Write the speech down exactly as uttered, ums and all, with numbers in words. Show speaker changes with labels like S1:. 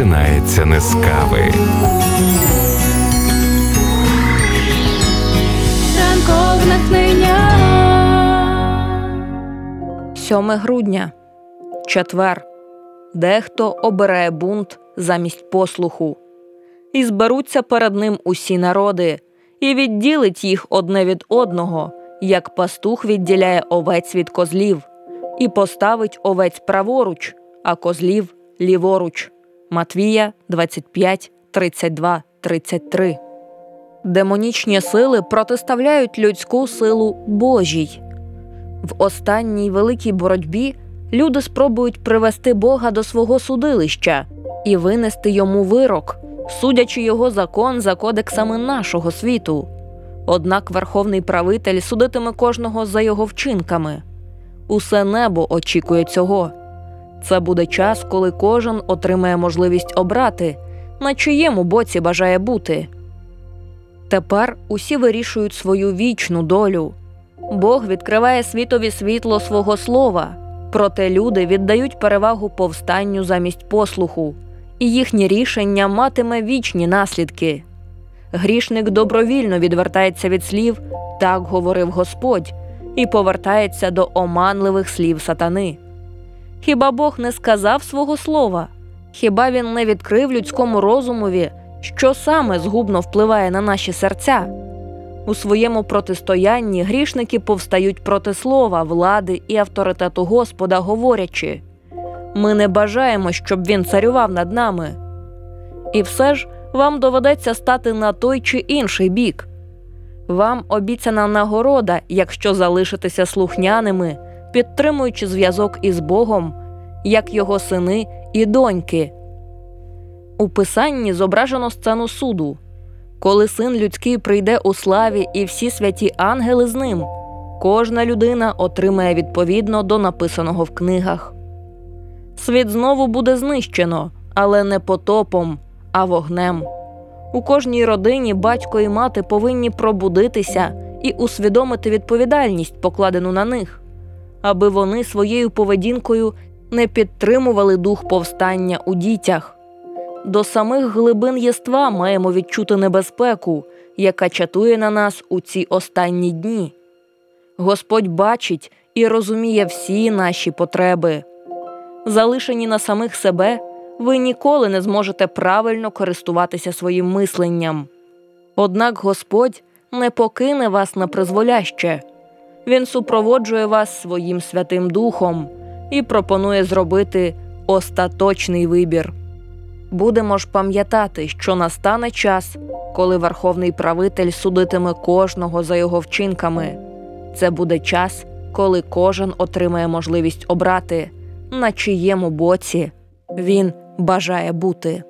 S1: починається не з кави.
S2: Ранкове натхнення.
S3: сьоме грудня. Четвер. Дехто обирає бунт замість послуху. І зберуться перед ним усі народи, і відділить їх одне від одного, як пастух відділяє овець від козлів, і поставить овець праворуч, а козлів ліворуч. Матвія двадцять п'ять, тридцять два, тридцять три. Демонічні сили протиставляють людську силу Божій. В останній великій боротьбі люди спробують привести Бога до свого судилища і винести йому вирок, судячи його закон за кодексами нашого світу. Однак Верховний Правитель судитиме кожного за його вчинками. Усе небо очікує цього. Це буде час, коли кожен отримає можливість обрати, на чиєму боці бажає бути. Тепер усі вирішують свою вічну долю. Бог відкриває світові світло свого слова, проте люди віддають перевагу повстанню замість послуху, і їхнє рішення матиме вічні наслідки. Грішник добровільно відвертається від слів «так говорив Господь» і повертається до оманливих слів сатани. Хіба Бог не сказав свого слова? Хіба Він не відкрив людському розумові, що саме згубно впливає на наші серця? У своєму протистоянні грішники повстають проти слова, влади і авторитету Господа, говорячи: «Ми не бажаємо, щоб Він царював над нами». І все ж вам доведеться стати на той чи інший бік. Вам обіцяна нагорода, якщо залишитеся слухняними, підтримуючи зв'язок із Богом, як Його сини і доньки. У Писанні зображено сцену суду. Коли Син людський прийде у славі і всі святі ангели з ним, кожна людина отримає відповідно до написаного в книгах. Світ знову буде знищено, але не потопом, а вогнем. У кожній родині батько і мати повинні пробудитися і усвідомити відповідальність, покладену на них, аби вони своєю поведінкою не підтримували дух повстання у дітях. До самих глибин єства маємо відчути небезпеку, яка чатує на нас у ці останні дні. Господь бачить і розуміє всі наші потреби. Залишені на самих себе, ви ніколи не зможете правильно користуватися своїм мисленням. Однак Господь не покине вас на призволяще. Він супроводжує вас своїм Святим Духом і пропонує зробити остаточний вибір. Будемо ж пам'ятати, що настане час, коли Верховний Правитель судитиме кожного за його вчинками. Це буде час, коли кожен отримає можливість обрати, на чиєму боці він бажає бути.